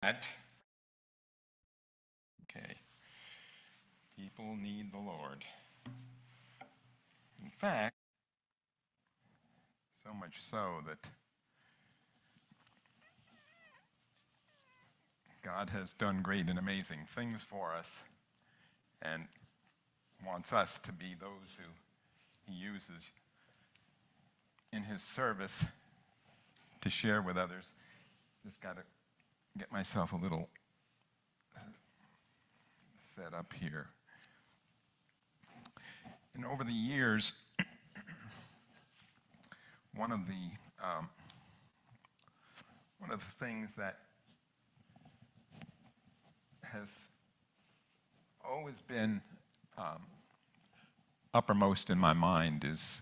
Okay. People need the Lord. In fact, so much so that God has done great and amazing things for us and wants us to be those who he uses in his service to share with others. Just got to get myself a little set up here. And over the years, one of the things that has always been uppermost in my mind is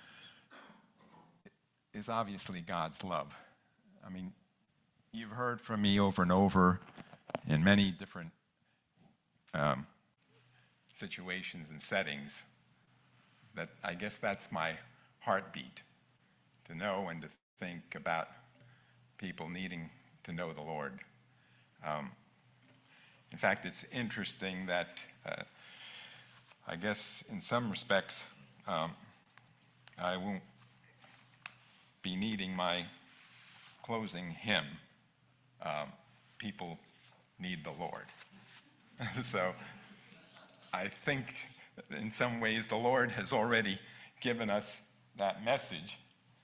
obviously God's love. I mean, you've heard from me over and over in many different situations and settings that I guess that's my heartbeat, to know and to think about people needing to know the Lord. In fact, it's interesting that I guess in some respects I won't be needing my closing hymn, People Need the Lord. So I think in some ways the Lord has already given us that message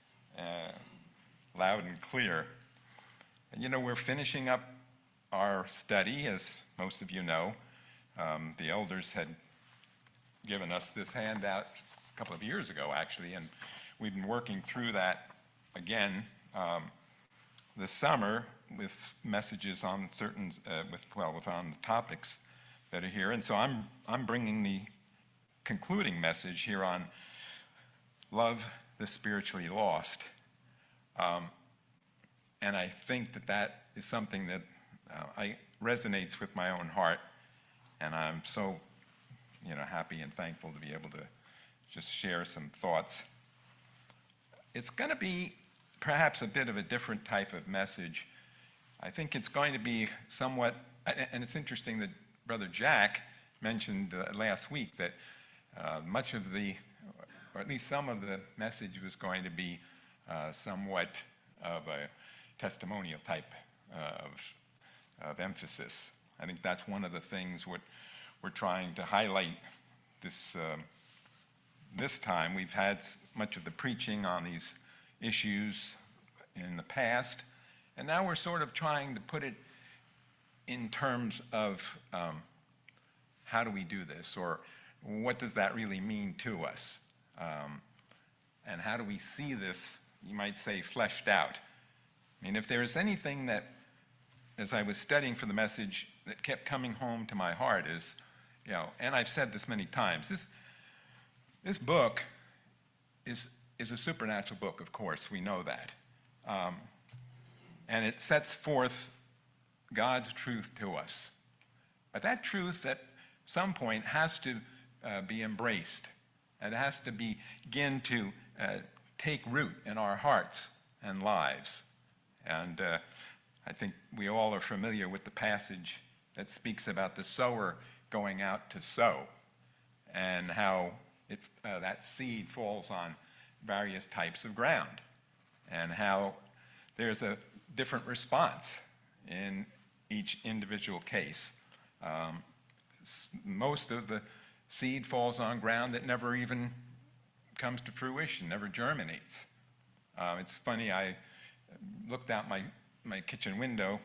loud and clear. And you know, we're finishing up our study, as most of you know. The elders had given us this handout a couple of years ago, actually, and we've been working through that again this summer with messages on certain, on the topics that are here. And so I'm bringing the concluding message here on love the spiritually lost. And I think that is something that resonates with my own heart, and I'm so happy and thankful to be able to just share some thoughts. It's going to be perhaps a bit of a different type of message. I think it's going to be somewhat, and it's interesting that Brother Jack mentioned last week that much of the, or at least some of the message was going to be somewhat of a testimonial type of emphasis. I think that's one of the things what we're trying to highlight this time. We've had much of the preaching on these issues in the past, and now we're sort of trying to put it in terms of how do we do this, or what does that really mean to us, and how do we see this, you might say, fleshed out. I mean, if there is anything that, as I was studying for the message, that kept coming home to my heart is, and I've said this many times, this book is a supernatural book, of course, we know that. And it sets forth God's truth to us. But that truth at some point has to be embraced. It has to begin to take root in our hearts and lives. And I think we all are familiar with the passage that speaks about the sower going out to sow, and how that seed falls on various types of ground, and how there's a different response in each individual case. Most of the seed falls on ground that never even comes to fruition, never germinates. It's funny, I looked out my kitchen window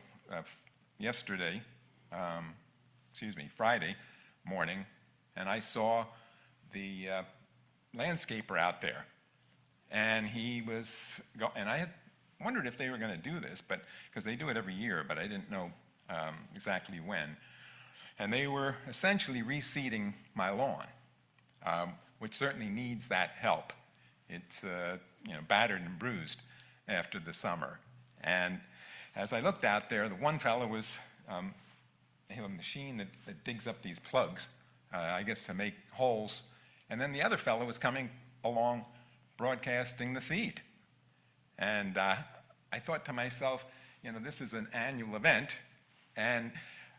Friday morning, and I saw the landscaper out there. And and I had wondered if they were going to do this, but because they do it every year, but I didn't know exactly when. And they were essentially reseeding my lawn, which certainly needs that help. It's battered and bruised after the summer. And as I looked out there, the one fellow was they have a machine that digs up these plugs, I guess to make holes. And then the other fellow was coming along broadcasting the seed. And I thought to myself, this is an annual event, And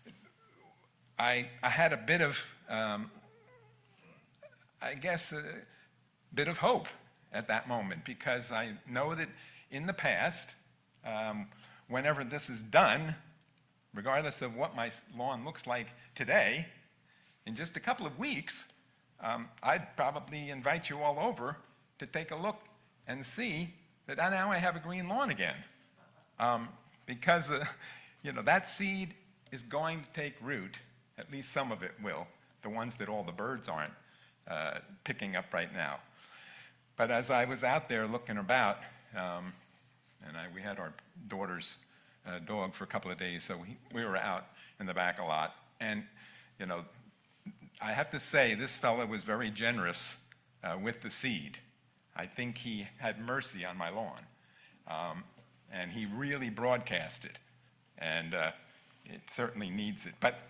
I had a bit of, I guess, a bit of hope at that moment, because I know that in the past, whenever this is done, regardless of what my lawn looks like today, in just a couple of weeks, I'd probably invite you all over to take a look and see that now I have a green lawn again. Because that seed is going to take root, at least some of it will, the ones that all the birds aren't picking up right now. But as I was out there looking about, and we had our daughter's dog for a couple of days, so we were out in the back a lot. And, I have to say, this fellow was very generous with the seed. I think he had mercy on my lawn. And he really broadcast it. And it certainly needs it. But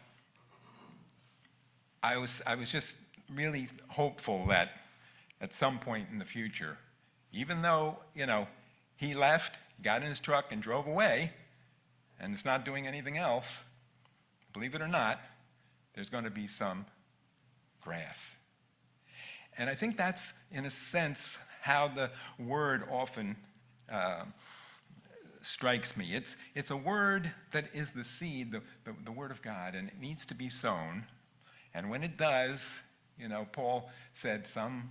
I was just really hopeful that at some point in the future, even though, he left, got in his truck and drove away, and is not doing anything else, believe it or not, there's going to be some grass. And I think that's, in a sense, how the word often strikes me. It's a word that is the seed, the word of God, and it needs to be sown. And when it does, Paul said some,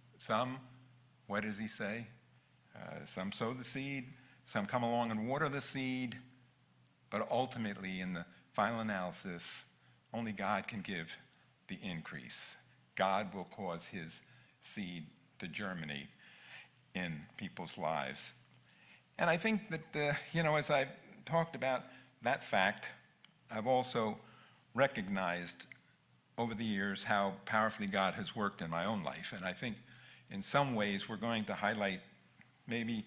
what does he say? Some sow the seed, some come along and water the seed, but ultimately, in the final analysis, only God can give the increase. God will cause his seed to germinate in people's lives. And I think that, as I've talked about that fact, I've also recognized over the years how powerfully God has worked in my own life. And I think in some ways we're going to highlight maybe,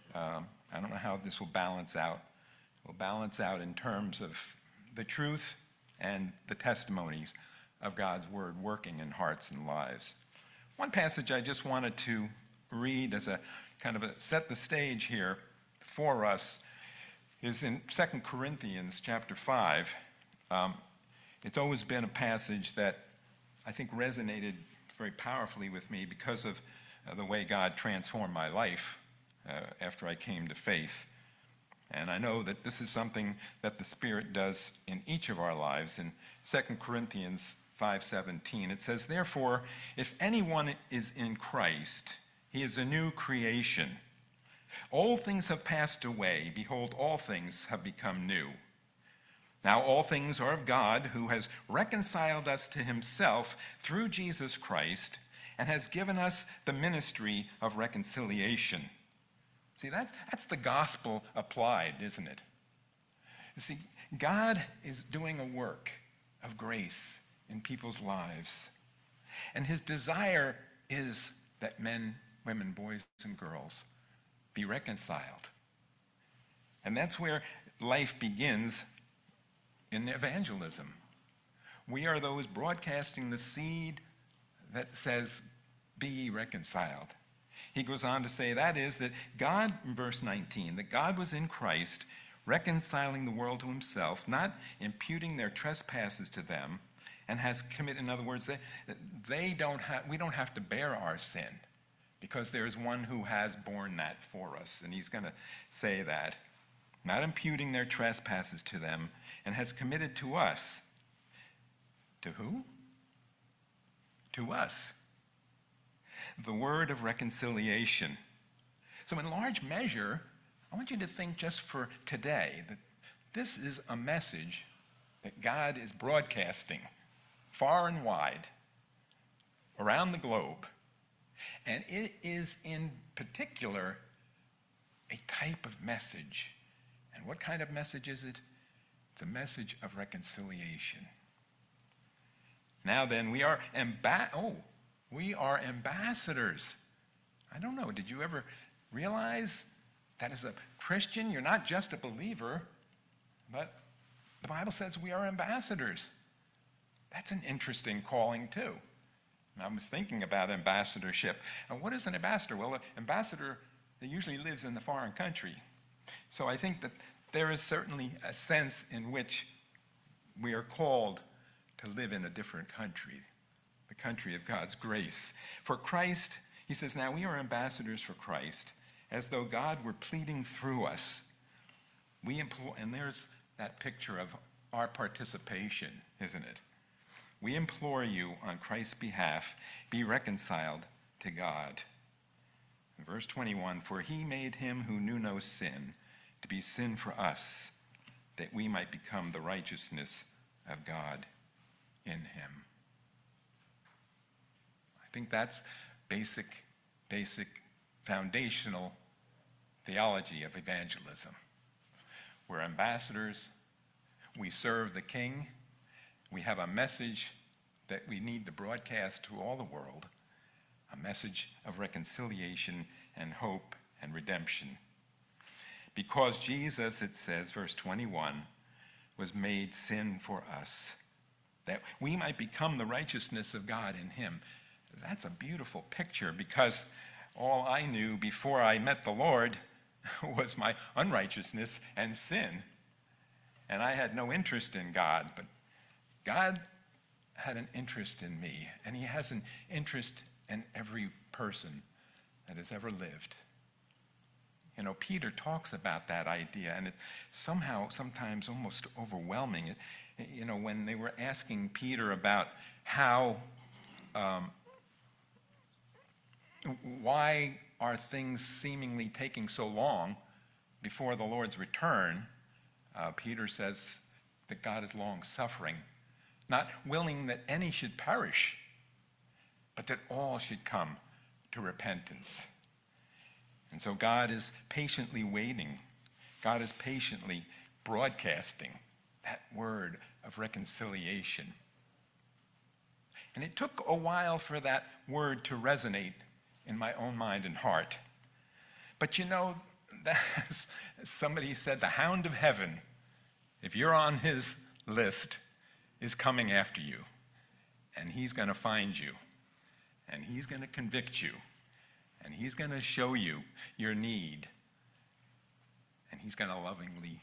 I don't know how this will balance out. It will balance out in terms of the truth and the testimonies of God's word working in hearts and lives. One passage I just wanted to read as a kind of set the stage here for us is in 2 Corinthians chapter 5. It's always been a passage that I think resonated very powerfully with me because of the way God transformed my life after I came to faith. And I know that this is something that the Spirit does in each of our lives. In 2 Corinthians 5:17, it says, "Therefore, if anyone is in Christ, he is a new creation. Old things have passed away. Behold, all things have become new. Now all things are of God, who has reconciled us to himself through Jesus Christ and has given us the ministry of reconciliation." See, that's the gospel applied, isn't it? You see, God is doing a work of grace in people's lives. And his desire is that men, women, boys, and girls be reconciled. And that's where life begins in evangelism. We are those broadcasting the seed that says, "Be ye reconciled." He goes on to say that is that God, in verse 19, that God was in Christ reconciling the world to himself, not imputing their trespasses to them, and has committed, in other words, we don't have to bear our sin because there is one who has borne that for us. And he's going to say that, not imputing their trespasses to them, and has committed to us. To who? To us. The word of reconciliation. So in large measure, I want you to think just for today that this is a message that God is broadcasting far and wide around the globe. And it is in particular a type of message. And what kind of message is it? It's a message of reconciliation. Now then, we are ambassadors. I don't know, did you ever realize that as a Christian, you're not just a believer, but the Bible says we are ambassadors. That's an interesting calling too. And I was thinking about ambassadorship. And what is an ambassador? Well, an ambassador usually lives in the foreign country. So I think that there is certainly a sense in which we are called to live in a different country, the country of God's grace. For Christ, he says, now we are ambassadors for Christ, as though God were pleading through us. We implore, and there's that picture of our participation, isn't it? We implore you on Christ's behalf, be reconciled to God. In verse 21, for he made him who knew no sin to be sin for us, that we might become the righteousness of God in him. I think that's basic, foundational theology of evangelism. We're ambassadors. We serve the King. We have a message that we need to broadcast to all the world, a message of reconciliation and hope and redemption. Because Jesus, it says, verse 21, was made sin for us, that we might become the righteousness of God in him. That's a beautiful picture, because all I knew before I met the Lord was my unrighteousness and sin. And I had no interest in God, but God had an interest in me, and he has an interest in every person that has ever lived. You know, Peter talks about that idea, and it somehow, sometimes almost overwhelming. You know, when they were asking Peter about how, why are things seemingly taking so long before the Lord's return, Peter says that God is long-suffering, not willing that any should perish, but that all should come to repentance. And so God is patiently waiting. God is patiently broadcasting that word of reconciliation. And it took a while for that word to resonate in my own mind and heart. But you know, as somebody said, the hound of heaven, if you're on his list, is coming after you. And he's going to find you. And he's going to convict you. And he's going to show you your need. And he's going to lovingly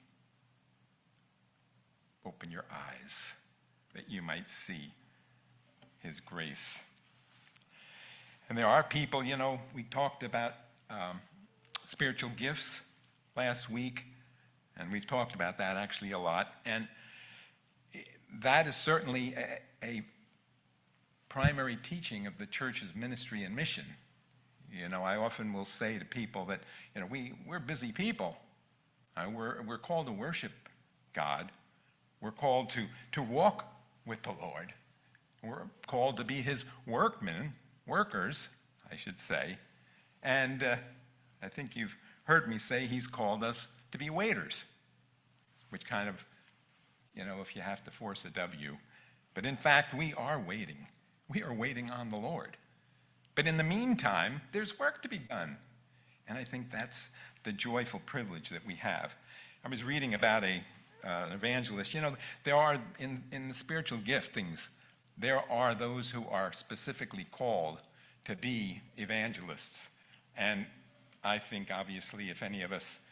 open your eyes that you might see his grace. And there are people, you know, we talked about spiritual gifts last week, and we've talked about that actually a lot. And that is certainly a primary teaching of the church's ministry and mission. You know, I often will say to people that, you know, we're busy people. We're called to worship God. We're called to walk with the Lord. We're called to be his workers, I should say. And I think you've heard me say he's called us to be waiters, which kind of, you know, if you have to force a W. But in fact, we are waiting. We are waiting on the Lord. But in the meantime, there's work to be done. And I think that's the joyful privilege that we have. I was reading about an evangelist. You know, there are, in the spiritual giftings, there are those who are specifically called to be evangelists. And I think, obviously, if any of us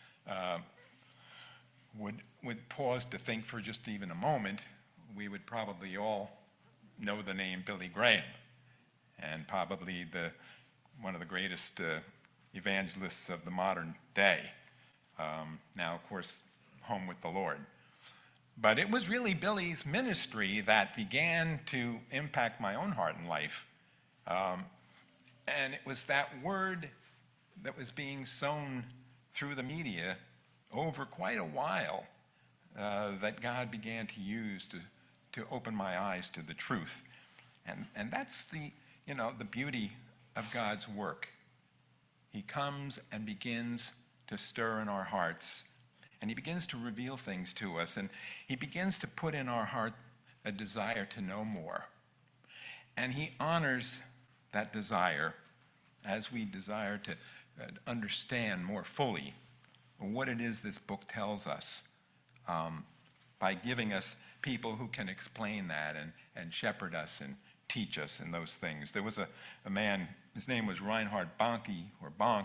would pause to think for just even a moment, we would probably all know the name Billy Graham, and probably one of the greatest evangelists of the modern day. Now, of course, home with the Lord. But it was really Billy's ministry that began to impact my own heart and life. And it was that word that was being sown through the media over quite a while that God began to use to open my eyes to the truth. And that's the beauty of God's work. He comes and begins to stir in our hearts, and he begins to reveal things to us, and he begins to put in our heart a desire to know more. And he honors that desire as we desire to understand more fully what it is this book tells us, by giving us people who can explain that and shepherd us and teach us in those things. There was a man, his name was Reinhard Bonnke, or Bonk.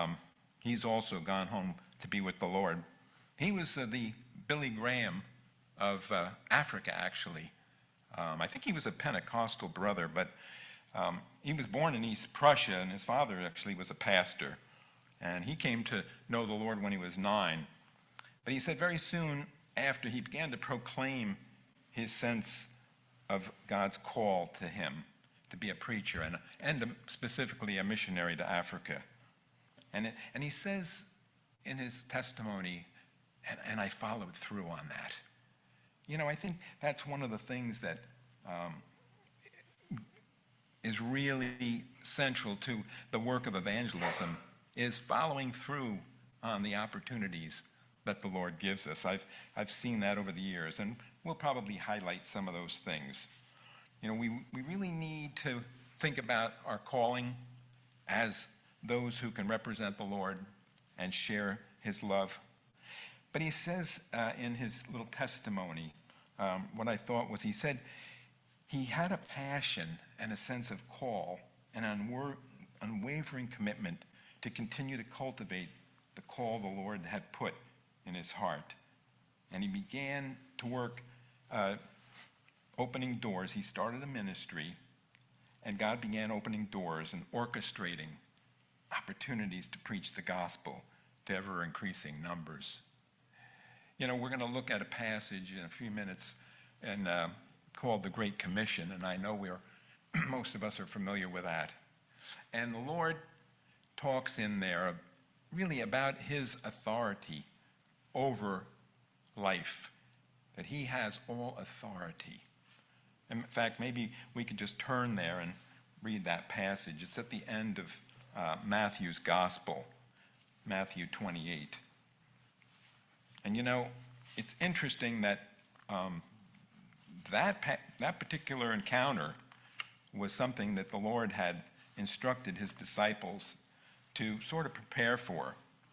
He's also gone home to be with the Lord. He was the Billy Graham of Africa, actually. I think he was a Pentecostal brother, but he was born in East Prussia, and his father actually was a pastor. And he came to know the Lord when he was 9. But he said very soon after, he began to proclaim his sense of God's call to him to be a preacher and specifically a missionary to Africa. And he says in his testimony, and I followed through on that. You know, I think that's one of the things that is really central to the work of evangelism, is following through on the opportunities that the Lord gives us. I've seen that over the years, and we'll probably highlight some of those things. You know, we really need to think about our calling as those who can represent the Lord and share his love. But he says in his little testimony, what I thought was, he said he had a passion and a sense of call, an unwavering commitment to continue to cultivate the call the Lord had put in his heart. And he began to work opening doors. He started a ministry, and God began opening doors and orchestrating opportunities to preach the gospel to ever-increasing numbers. You know, we're going to look at a passage in a few minutes and called the Great Commission, and I know most of us are familiar with that. And the Lord talks in there really about his authority over life, that he has all authority. In fact, maybe we could just turn there and read that passage. It's at the end of Matthew's Gospel, Matthew 28. And you know, it's interesting that that particular encounter was something that the Lord had instructed his disciples to sort of prepare for.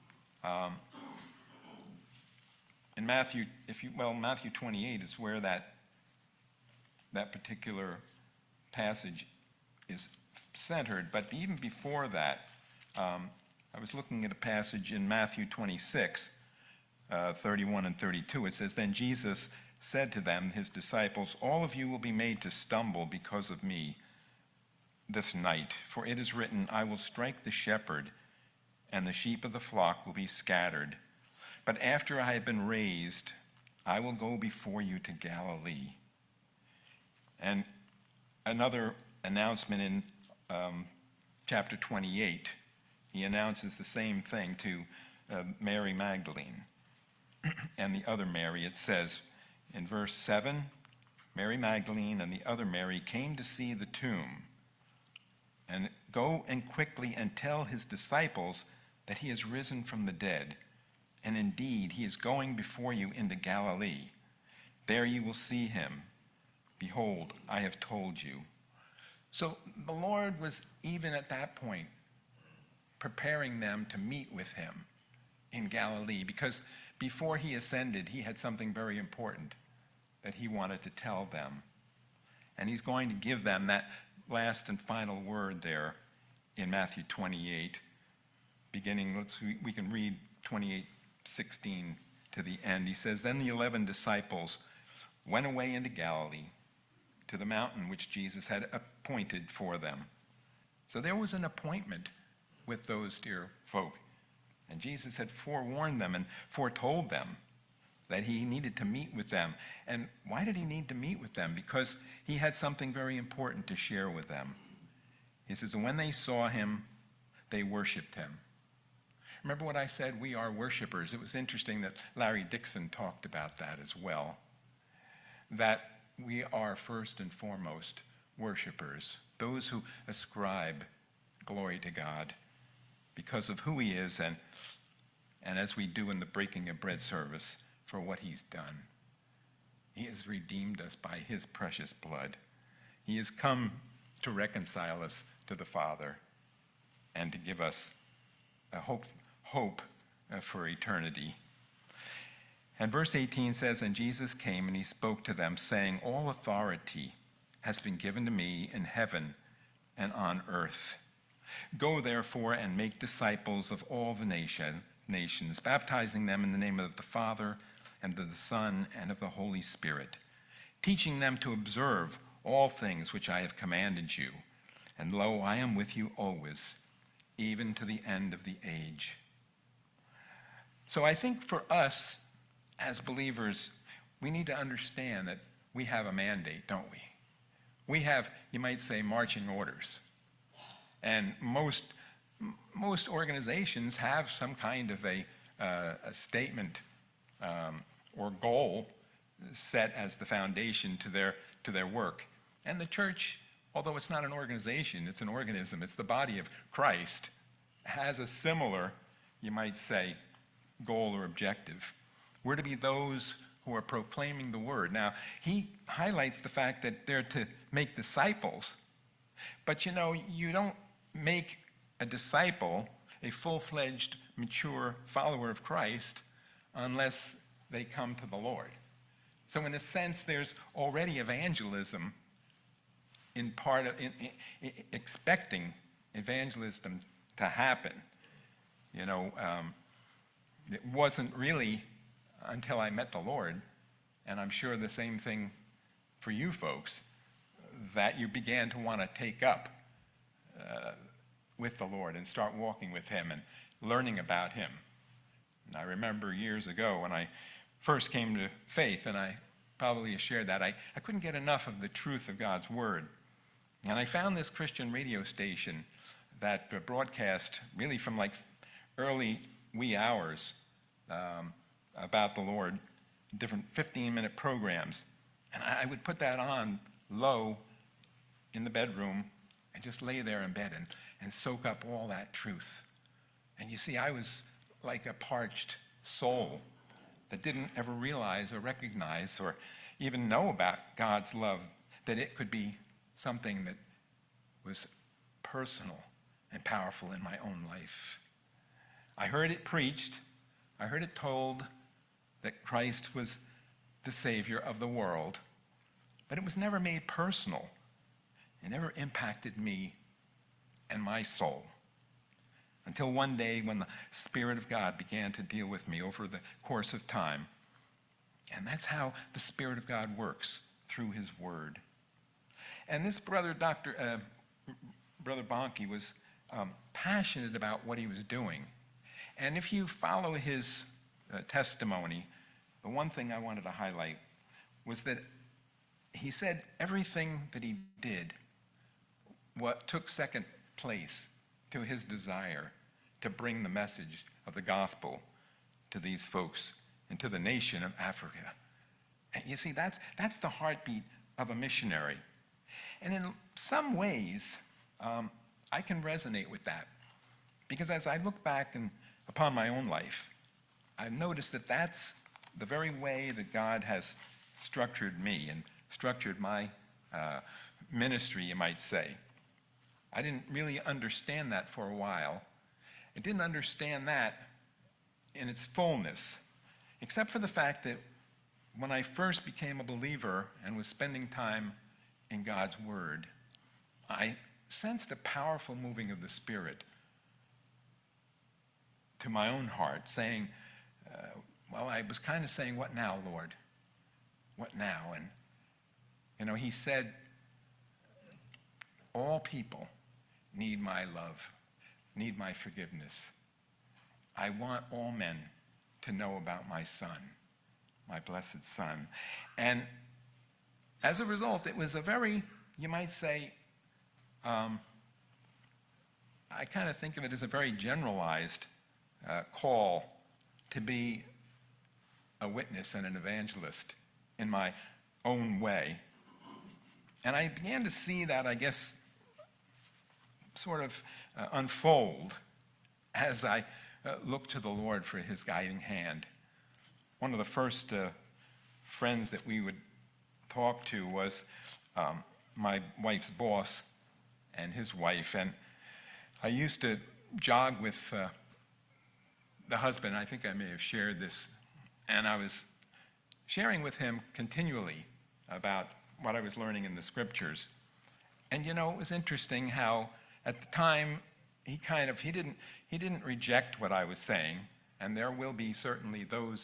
In Matthew 28 is where that particular passage is centered. But even before that, I was looking at a passage in Matthew 26, 31 and 32. It says, "Then Jesus said to them, his disciples, 'All of you will be made to stumble because of me this night. For it is written, I will strike the shepherd, and the sheep of the flock will be scattered. But after I have been raised, I will go before you to Galilee.'" And another announcement in chapter 28, he announces the same thing to Mary Magdalene and the other Mary. It says in verse 7, "Mary Magdalene and the other Mary came to see the tomb. And go and quickly and tell his disciples that he has risen from the dead. And indeed, he is going before you into Galilee. There you will see him. Behold, I have told you." So the Lord was, even at that point, preparing them to meet with him in Galilee, because before he ascended, he had something very important that he wanted to tell them. And he's going to give them that last and final word there in Matthew 28, beginning, we can read 28:16 to the end. He says, "Then the 11 disciples went away into Galilee, to the mountain which Jesus had appointed for them." So there was an appointment with those dear folk. And Jesus had forewarned them and foretold them that he needed to meet with them. And why did he need to meet with them? Because he had something very important to share with them. He says, "And when they saw him, they worshiped him." Remember what I said? We are worshipers. It was interesting that Larry Dixon talked about that as well, that we are first and foremost worshipers, those who ascribe glory to God because of who he is, and as we do in the breaking of bread service, for what he's done. He has redeemed us by his precious blood. He has come to reconcile us to the Father and to give us a hope for eternity. And verse 18 says, "And Jesus came and he spoke to them, saying, 'All authority has been given to me in heaven and on earth. Go therefore and make disciples of all the nations, baptizing them in the name of the Father and of the Son, and of the Holy Spirit, teaching them to observe all things which I have commanded you. And lo, I am with you always, even to the end of the age. So I think for us as believers, we need to understand that we have a mandate, don't we? We have, you might say, marching orders. And most organizations have some kind of a statement or goal set as the foundation to their work. And the church, although it's not an organization, it's an organism, it's the body of Christ, has a similar, you might say, goal or objective. We're to be those who are proclaiming the word. Now, he highlights the fact that they're to make disciples, but you don't make a disciple, a full-fledged, mature follower of Christ, unless they come to the Lord. So in a sense, there's already evangelism in part of expecting evangelism to happen. It wasn't really until I met the Lord, and I'm sure the same thing for you folks, that you began to want to take up with the Lord and start walking with him and learning about him. And I remember years ago when I first came to faith, and I probably shared that, I couldn't get enough of the truth of God's word. And I found this Christian radio station that broadcast really from like early wee hours about the Lord, different 15-minute programs. And I would put that on low in the bedroom and just lay there in bed and soak up all that truth. And you see, I was like a parched soul that didn't ever realize or recognize or even know about God's love, that it could be something that was personal and powerful in my own life. I heard it preached, I heard it told that Christ was the Savior of the world, but it was never made personal. It never impacted me and my soul. Until one day when the Spirit of God began to deal with me over the course of time. And that's how the Spirit of God works, through his word. And this Brother Bonnke was passionate about what he was doing. And if you follow his testimony, the one thing I wanted to highlight was that he said everything that he did, what took second place to his desire to bring the message of the gospel to these folks and to the nation of Africa. And you see, that's the heartbeat of a missionary. And in some ways, I can resonate with that. Because as I look back upon my own life, I've noticed that that's the very way that God has structured me and structured my ministry, you might say. I didn't really understand that for a while. I didn't understand that in its fullness, except for the fact that when I first became a believer and was spending time in God's Word, I sensed a powerful moving of the Spirit to my own heart, saying, I was kind of saying, what now, Lord? What now? And, he said, all people need my love, need my forgiveness. I want all men to know about my Son, my blessed Son. And as a result, it was a very, you might say, I kind of think of it as a very generalized call to be a witness and an evangelist in my own way. And I began to see that, I guess, sort of unfold as I looked to the Lord for his guiding hand. One of the first friends that we would talk to was my wife's boss and his wife. And I used to jog with the husband. I think I may have shared this. And I was sharing with him continually about what I was learning in the scriptures. And it was interesting how at the time he didn't reject what I was saying, and there will be certainly those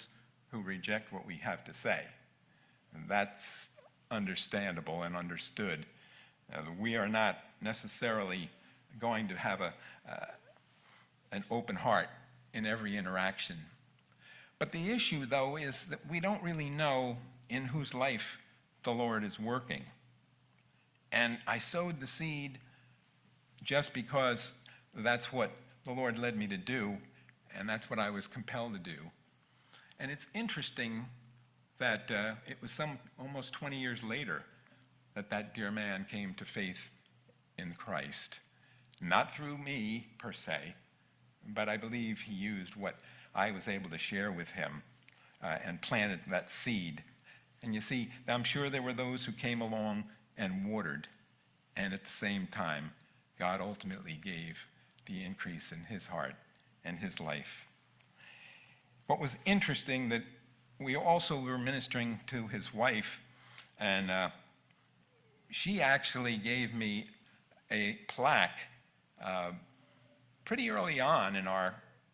who reject what we have to say. And that's understandable and understood. We are not necessarily going to have an open heart in every interaction. But the issue, though, is that we don't really know in whose life the Lord is working. And I sowed the seed just because that's what the Lord led me to do, and that's what I was compelled to do. And it's interesting that it was almost 20 years later that dear man came to faith in Christ. Not through me, per se, but I believe he used what I was able to share with him and planted that seed. And you see, I'm sure there were those who came along and watered, and at the same time, God ultimately gave the increase in his heart and his life. What was interesting that we also were ministering to his wife, and she actually gave me a plaque pretty early on in our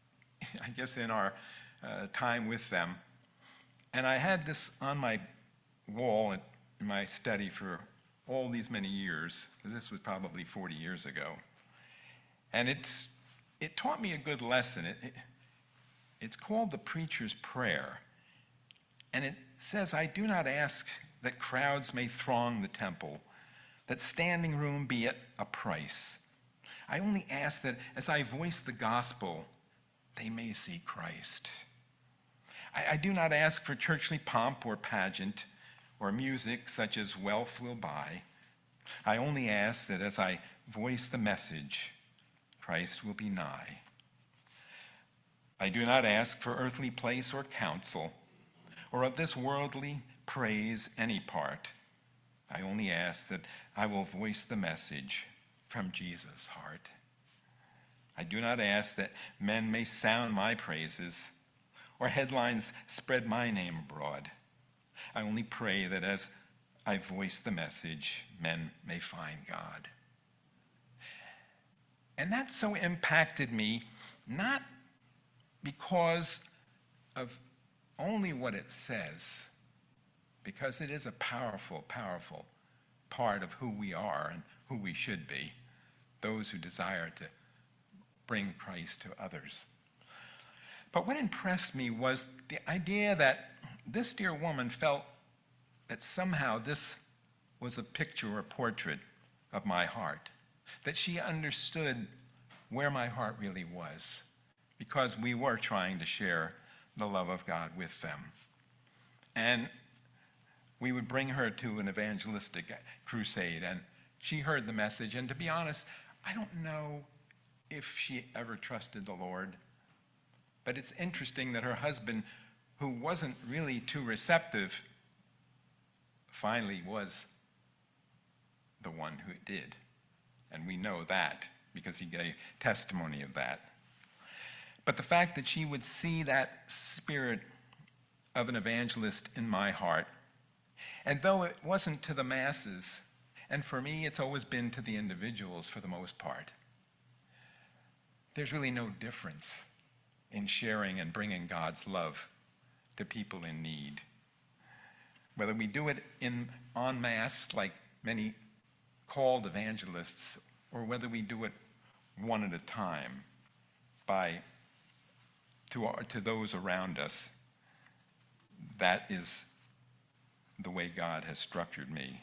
time with them. And I had this on my wall in my study for all these many years, because this was probably 40 years ago. And it taught me a good lesson. It's called the Preacher's Prayer. And it says, "I do not ask that crowds may throng the temple, that standing room be at a price. I only ask that as I voice the gospel, they may see Christ. I do not ask for churchly pomp or pageant or music such as wealth will buy. I only ask that as I voice the message, Christ will be nigh. I do not ask for earthly place or counsel, or of this worldly praise any part. I only ask that I will voice the message from Jesus' heart. I do not ask that men may sound my praises, or headlines spread my name abroad. I only pray that as I voice the message, men may find God." And that so impacted me, not because of only what it says, because it is a powerful, powerful part of who we are and who we should be, those who desire to bring Christ to others. But what impressed me was the idea that this dear woman felt that somehow this was a picture or a portrait of my heart, that she understood where my heart really was, because we were trying to share the love of God with them. And we would bring her to an evangelistic crusade, and she heard the message, and to be honest, I don't know if she ever trusted the Lord. But it's interesting that her husband, who wasn't really too receptive, finally was the one who did. And we know that because he gave testimony of that. But the fact that she would see that spirit of an evangelist in my heart, and though it wasn't to the masses, and for me it's always been to the individuals for the most part, there's really no difference in sharing and bringing God's love to people in need. Whether we do it en masse, like many called evangelists, or whether we do it one at a time to those around us, that is the way God has structured me.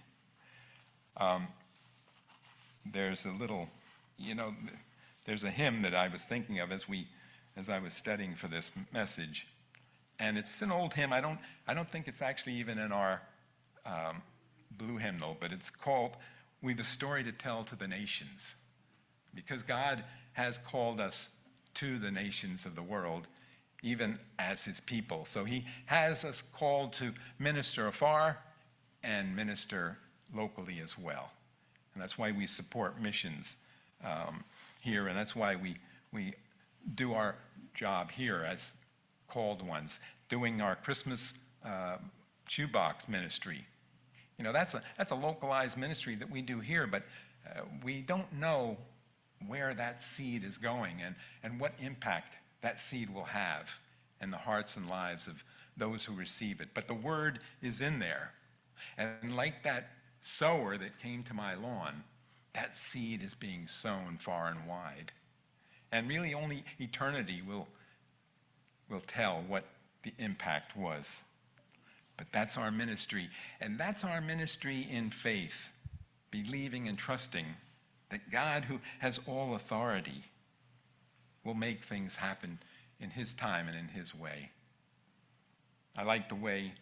There's there's a hymn that I was thinking of as I was studying for this message, and it's an old hymn. I don't think it's actually even in our blue hymnal, but it's called "We've a Story to Tell to the Nations," because God has called us to the nations of the world, even as his people. So he has us called to minister afar and minister locally as well. And that's why we support missions here, and that's why we do our job here as called ones, doing our Christmas shoebox ministry. That's a localized ministry that we do here, but we don't know where that seed is going and what impact that seed will have in the hearts and lives of those who receive it. But the word is in there. And like that sower that came to my lawn, that seed is being sown far and wide. And really only eternity will tell what the impact was. But that's our ministry. And that's our ministry in faith, believing and trusting that God, who has all authority, will make things happen in his time and in his way. I like the way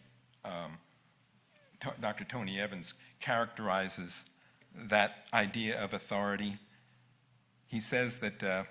Dr. Tony Evans characterizes that idea of authority. He says that,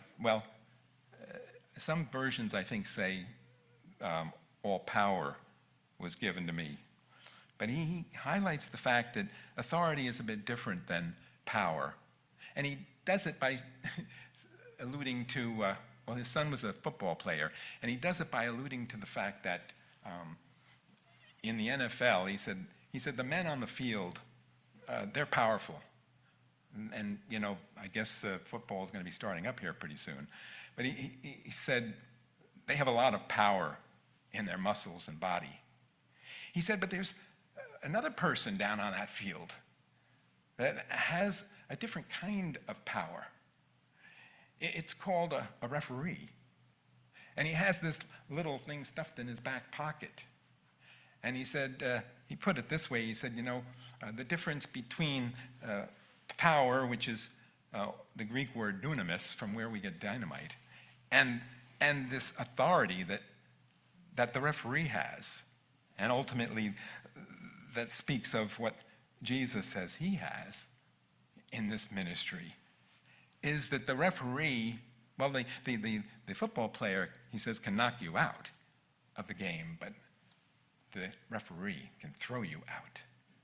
some versions I think say all power was given to me. But he highlights the fact that authority is a bit different than power. And he does it by alluding to, his son was a football player, and he does it by alluding to the fact that in the NFL, he said the men on the field, they're powerful. And I guess football is going to be starting up here pretty soon. But he said they have a lot of power in their muscles and body. He said, but there's another person down on that field that has a different kind of power. It's called a referee. And he has this little thing stuffed in his back pocket. And he said, he put it this way, he said, the difference between power, which is the Greek word dunamis, from where we get dynamite, and this authority that the referee has, and ultimately that speaks of what Jesus says he has in this ministry, is that the referee, the football player, he says, can knock you out of the game, but the referee can throw you out.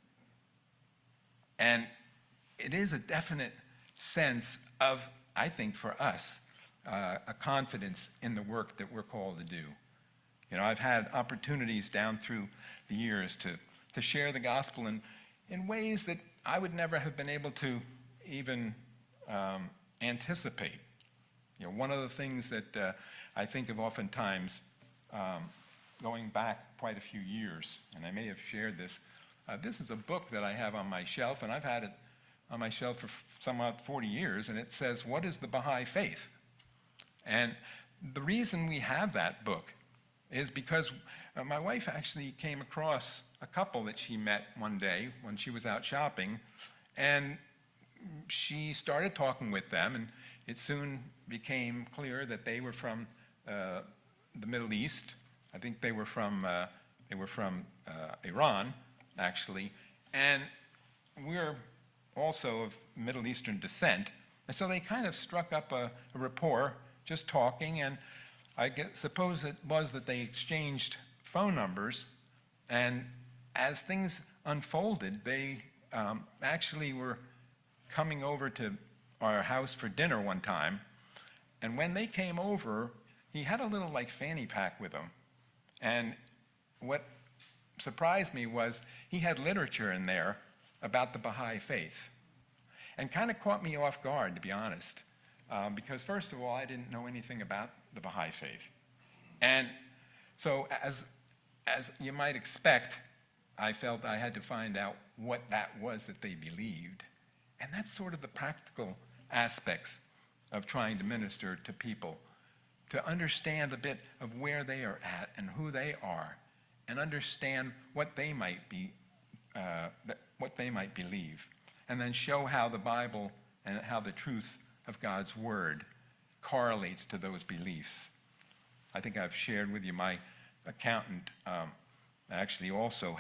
And it is a definite sense of, I think for us, a confidence in the work that we're called to do. I've had opportunities down through the years to share the gospel in ways that I would never have been able to even anticipate. One of the things that I think of oftentimes, going back quite a few years, and I may have shared this, this is a book that I have on my shelf, and I've had it on my shelf for somewhat 40 years, and it says, "What is the Baha'i Faith?" And the reason we have that book is because my wife actually came across a couple that she met one day when she was out shopping, and she started talking with them, and it soon became clear that they were from the Middle East. I think they were from Iran, actually, and we're also of Middle Eastern descent. And so they kind of struck up a rapport, just talking, and I suppose it was that they exchanged phone numbers, and as things unfolded, they actually were coming over to our house for dinner one time, and when they came over, he had a little fanny pack with him, and what surprised me was he had literature in there about the Baha'i Faith, and kind of caught me off guard, to be honest, because first of all, I didn't know anything about the Baha'i Faith, and so as you might expect, I felt I had to find out what that was that they believed. And that's sort of the practical aspects of trying to minister to people, to understand a bit of where they are at and who they are, and understand what they might believe, and then show how the Bible and how the truth of God's Word correlates to those beliefs. I think I've shared with you my accountant actually also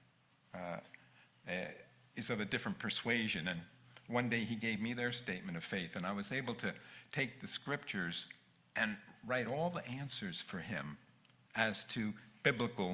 is of a different persuasion, and one day he gave me their statement of faith, and I was able to take the scriptures and write all the answers for him as to biblical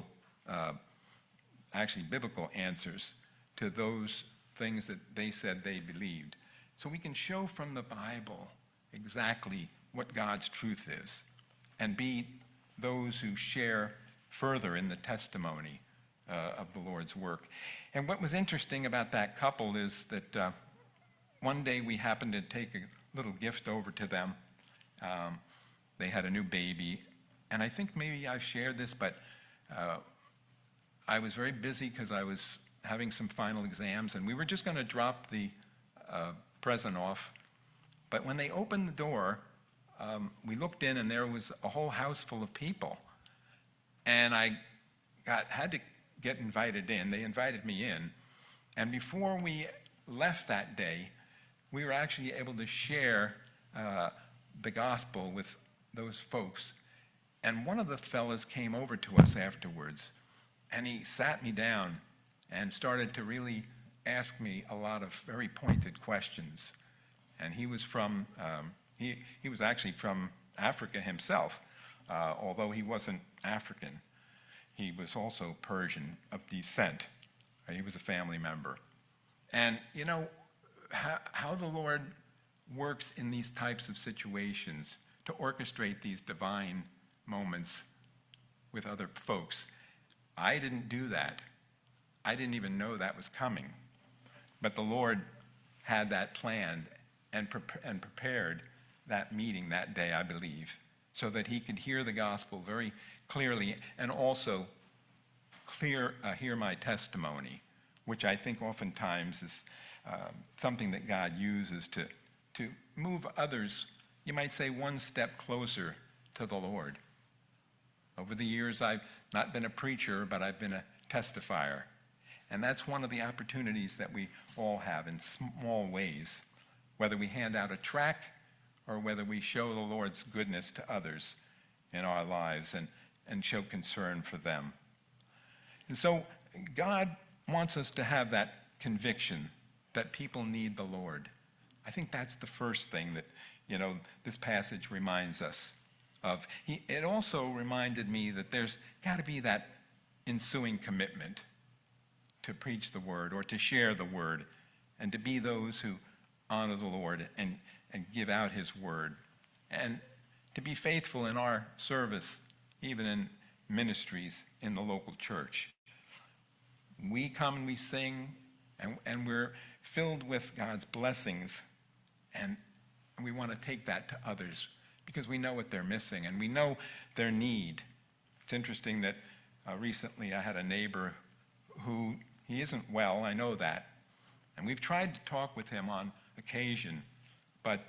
answers to those things that they said they believed. So we can show from the Bible exactly what God's truth is, and be those who share further in the testimony of the Lord's work. And what was interesting about that couple is that one day we happened to take a little gift over to them. They had a new baby, and I think maybe I've shared this, but I was very busy because I was having some final exams, and we were just going to drop the present off. But when they opened the door, we looked in, and there was a whole house full of people. And I had to get invited in. They invited me in. And before we left that day, we were actually able to share the gospel with those folks. And one of the fellas came over to us afterwards, and he sat me down and started to really ask me a lot of very pointed questions. And he was from, he was actually from Africa himself, although he wasn't African. He was also Persian of descent. He was a family member. And you know, how the Lord works in these types of situations to orchestrate these divine moments with other folks. I didn't do that. I didn't even know that was coming. But the Lord had that planned and prepared that meeting that day, I believe, so that he could hear the gospel very clearly and also hear my testimony, which I think oftentimes is something that God uses to move others, you might say, one step closer to the Lord. Over the years, I've not been a preacher, but I've been a testifier. And that's one of the opportunities that we all have in small ways, whether we hand out a tract or whether we show the Lord's goodness to others in our lives and show concern for them. And so God wants us to have that conviction that people need the Lord. I think that's the first thing that, you know, this passage reminds us of. It also reminded me that there's got to be that ensuing commitment to preach the word or to share the word and to be those who honor the Lord and give out his word and to be faithful in our service, even in ministries in the local church. We come and we sing and we're filled with God's blessings, and we want to take that to others because we know what they're missing and we know their need. It's interesting that recently I had a neighbor who, he isn't well, I know that, and we've tried to talk with him on occasion, but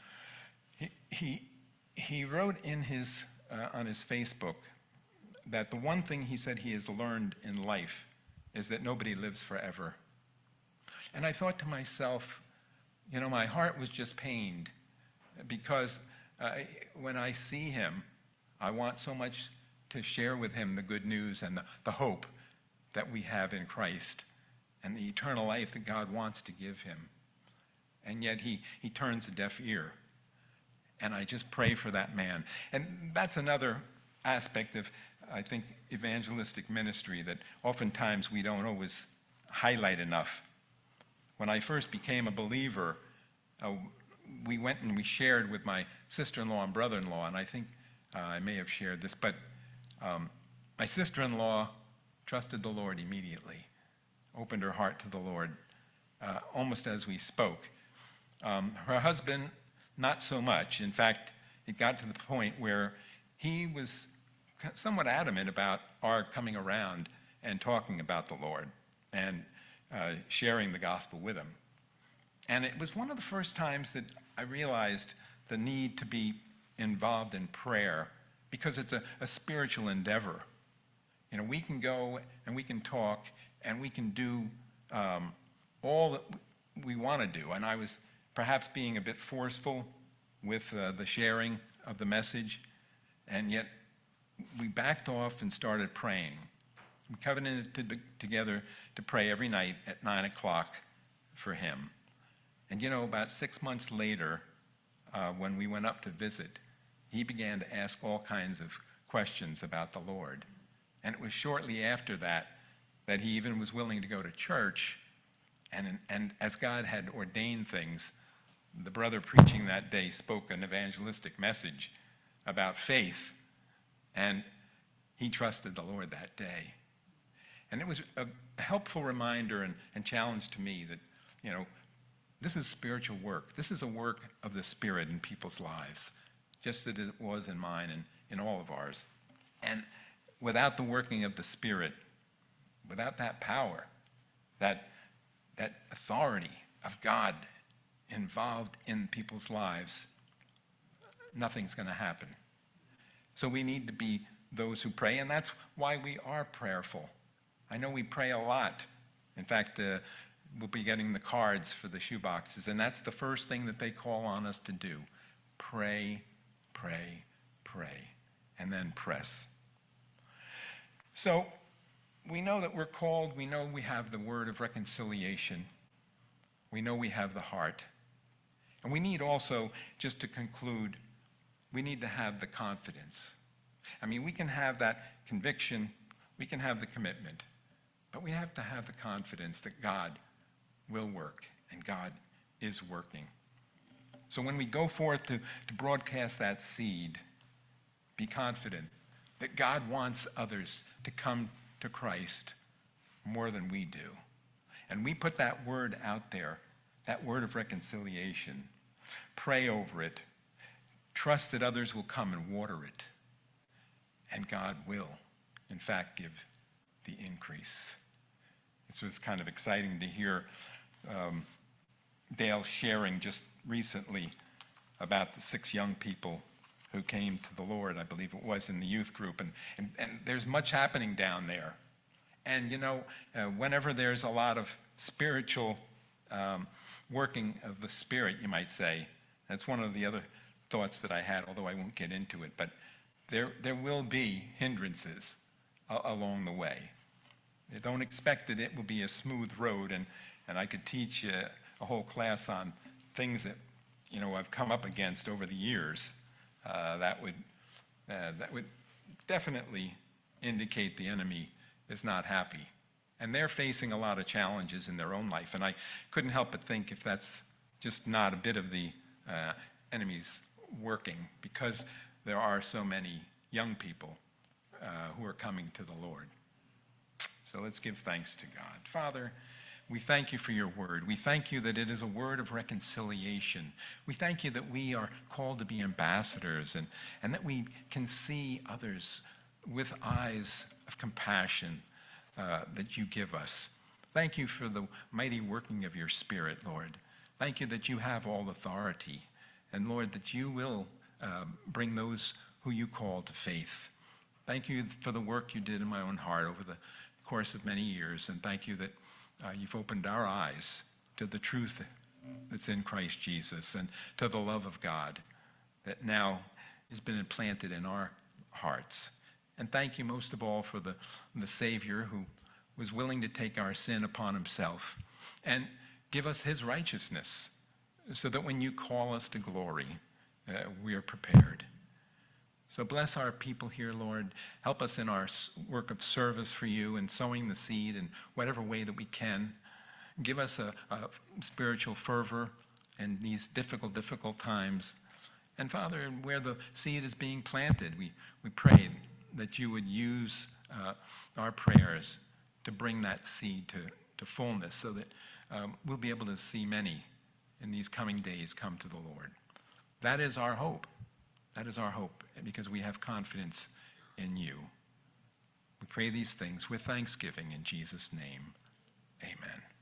he wrote in his on his Facebook that the one thing he said he has learned in life is that nobody lives forever. And I thought to myself, you know, my heart was just pained because when I see him, I want so much to share with him the good news and the hope that we have in Christ and the eternal life that God wants to give him. And yet he turns a deaf ear. And I just pray for that man. And that's another aspect of, I think, evangelistic ministry that oftentimes we don't always highlight enough. When I first became a believer, we went and we shared with my sister-in-law and brother-in-law, and I think I may have shared this, but my sister-in-law trusted the Lord immediately, opened her heart to the Lord almost as we spoke. Her husband, not so much. In fact, it got to the point where he was somewhat adamant about our coming around and talking about the Lord and sharing the gospel with him. And it was one of the first times that I realized the need to be involved in prayer because it's a spiritual endeavor. You know, we can go and we can talk and we can do all that we want to do. And I was perhaps being a bit forceful with the sharing of the message, and yet we backed off and started praying. We covenanted together to pray every night at 9 o'clock for him. And you know, about 6 months later, when we went up to visit, he began to ask all kinds of questions about the Lord. And it was shortly after that that he even was willing to go to church. And as God had ordained things, the brother preaching that day spoke an evangelistic message about faith. And he trusted the Lord that day. And it was a helpful reminder and challenge to me that, you know, this is spiritual work. This is a work of the Spirit in people's lives, just as it was in mine and in all of ours. And without the working of the Spirit, without that power, that authority of God involved in people's lives, nothing's going to happen. So we need to be those who pray, and that's why we are prayerful. I know we pray a lot. In fact, we'll be getting the cards for the shoe boxes, and that's the first thing that they call on us to do. Pray, pray, pray, and then press. So we know that we're called. We know we have the word of reconciliation. We know we have the heart. And we need also, just to conclude, we need to have the confidence. I mean, we can have that conviction, we can have the commitment, but we have to have the confidence that God will work, and God is working. So when we go forth to broadcast that seed, be confident that God wants others to come to Christ more than we do. And we put that word out there, that word of reconciliation. Pray over it. Trust that others will come and water it. And God will, in fact, give the increase. This was kind of exciting to hear Dale sharing just recently about the 6 young people who came to the Lord, I believe it was, in the youth group. And there's much happening down there. And, whenever there's a lot of spiritual working of the Spirit, you might say, that's one of the other thoughts that I had, although I won't get into it, but there will be hindrances along the way. Don't expect that it will be a smooth road, and I could teach a whole class on things that, I've come up against over the years that would definitely indicate the enemy is not happy. And they're facing a lot of challenges in their own life. And I couldn't help but think if that's just not a bit of the enemy's working, because there are so many young people who are coming to the Lord. So let's give thanks to God. Father, we thank you for your word. We thank you that it is a word of reconciliation. We thank you that we are called to be ambassadors, and that we can see others with eyes of compassion that you give us. Thank you for the mighty working of your Spirit, Lord. Thank you that you have all authority. And Lord, that you will bring those who you call to faith. Thank you for the work you did in my own heart over the course of many years. And thank you that you've opened our eyes to the truth that's in Christ Jesus, and to the love of God that now has been implanted in our hearts. And thank you most of all for the Savior who was willing to take our sin upon himself and give us his righteousness, so that when you call us to glory, we are prepared. So bless our people here, Lord. Help us in our work of service for you and sowing the seed in whatever way that we can. Give us a spiritual fervor in these difficult times. And Father, where the seed is being planted, we pray that you would use our prayers to bring that seed to fullness, so that we'll be able to see many in these coming days come to the Lord. That is our hope. That is our hope, because we have confidence in you. We pray these things with thanksgiving in Jesus' name. Amen.